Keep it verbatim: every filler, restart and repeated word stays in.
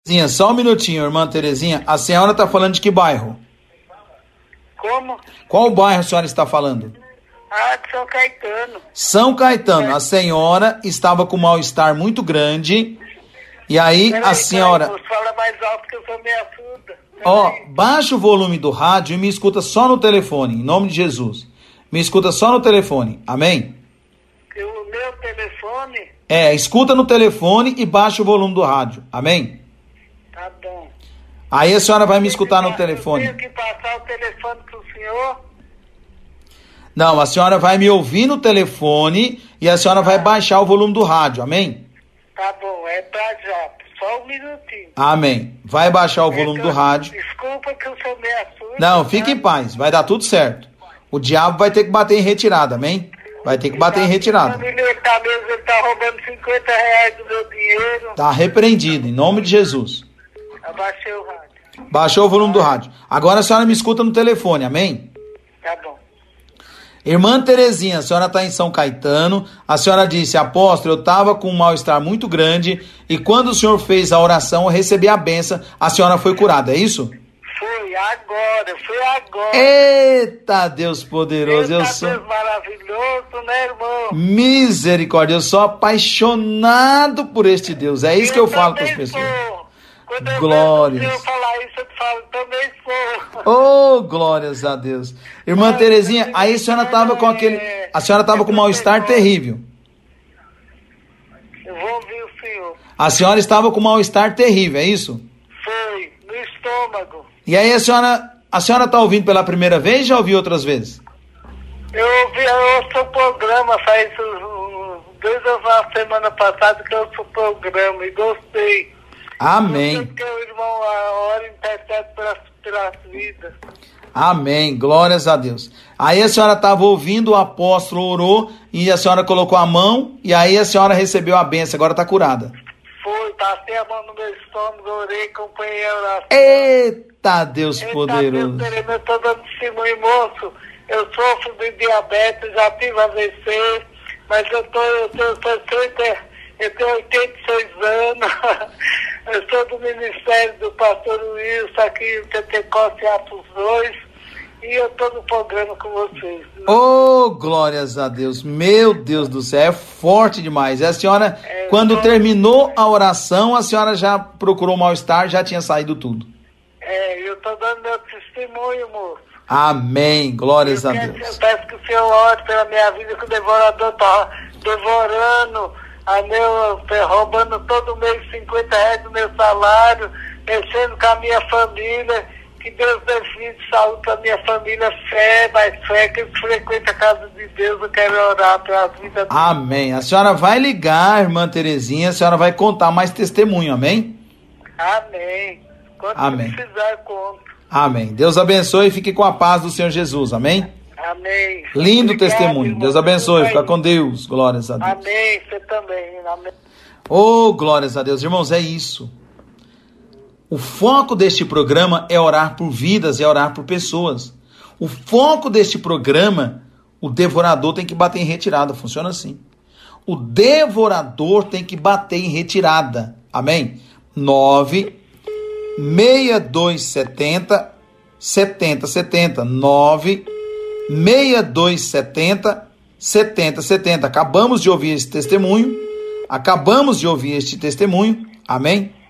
Terezinha, só um minutinho, irmã Terezinha. A senhora está falando de que bairro? Como? Qual bairro a senhora está falando? Ah, de São Caetano. São Caetano. A senhora estava com um mal-estar muito grande. E aí Peraí, a senhora... Peraí, fala mais alto que eu sou meio surda. Ó, baixa o volume do rádio e me escuta só no telefone, em nome de Jesus. Me escuta só no telefone, amém? O meu telefone? É, escuta no telefone e baixa o volume do rádio, amém? Tá bom. Aí a senhora vai me escutar no Eu telefone. tenho que passar o telefone pro senhor? Não, a senhora vai me ouvir no telefone e a senhora vai baixar o volume do rádio, amém? Tá bom, é pra já. Só um minutinho. Amém. Vai baixar o volume É que do eu- rádio. Desculpa que eu sou meio surda. Não, fique em paz, vai dar tudo certo. O diabo vai ter que bater em retirada, amém? Vai ter que bater em retirada. Ele tá mesmo, ele tá roubando cinquenta reais do meu dinheiro. Tá repreendido, em nome de Jesus. Abaixei o rádio. Baixou o volume do rádio. Agora a senhora me escuta no telefone, amém? Tá bom. Irmã Terezinha, a senhora está em São Caetano. A senhora disse, apóstolo, eu estava com um mal-estar muito grande e quando o senhor fez a oração, eu recebi a benção, a senhora foi curada, é isso? Foi agora, foi agora. Eita, Deus poderoso, eu Eita, sou Deus maravilhoso, né, irmão? misericórdia, eu sou apaixonado por este Deus. É isso que eu falo com as também pessoas. sou. Quando eu Glórias. vejo o senhor falar isso, eu te falo, também sou. Oh, glórias a Deus. Irmã Terezinha, aí a senhora estava com aquele, a senhora estava com um mal-estar terrível. Eu vou ouvir o senhor. A senhora estava com um mal-estar terrível, é isso? Foi, no estômago. E aí a senhora, a senhora está ouvindo pela primeira vez ou já ouviu outras vezes? Eu ouvi, eu ouço o programa faz uh, dois anos, na semana passada que eu ouço o programa e gostei. Amém. Porque o irmão a hora intercede pelas, pelas vidas. Amém. Glórias a Deus. Aí a senhora estava ouvindo, o apóstolo orou e a senhora colocou a mão e aí a senhora recebeu a bênção, agora está curada. Foi, passei a mão no meu estômago, orei, acompanhei a oração. Eita, Deus Eita, poderoso. Deus, eu estou dando testemunho, moço. Eu sofro de diabetes, já tive A V C, mas eu tô, eu tô, eu tô, eu tô, eu tenho oitenta e seis anos. Eu sou do ministério do pastor Wilson, aqui em Pentecoste, Atos dois, e eu estou no programa com vocês. Oh, glórias a Deus. Meu Deus do céu, é forte demais. E a senhora, É, quando só- terminou a oração, a senhora já procurou mal-estar, já tinha saído tudo. É, eu estou dando meu testemunho, moço. Amém. Glórias a Eu quero- Deus. Eu peço que o Senhor ore pela minha vida, que o devorador está devorando, a meu, roubando todo mês cinquenta reais do meu salário, mexendo com a minha família. Que Deus dê vida e saúde para minha família, fé, mais fé, que eles frequentam a casa de Deus. Eu quero orar pela vida deles. Amém. A senhora vai ligar, irmã Terezinha, a senhora vai contar mais testemunho, amém? Amém. Quando Amém. precisar, eu conto. Amém. Deus abençoe e fique com a paz do Senhor Jesus, amém? Amém. Lindo Obrigado, testemunho. irmão. Deus abençoe, fica Amém. com Deus. Glórias a Deus. Amém, você também. Amém. Oh, glórias a Deus. Irmãos, é isso. O foco deste programa é orar por vidas, é orar por pessoas. O foco deste programa, o devorador tem que bater em retirada. Funciona assim. O devorador tem que bater em retirada. Amém? nove seis dois sete zero sete zero sete zero nove seis dois sete zero sete zero sete zero. Acabamos de ouvir esse testemunho. Acabamos de ouvir este testemunho. Amém?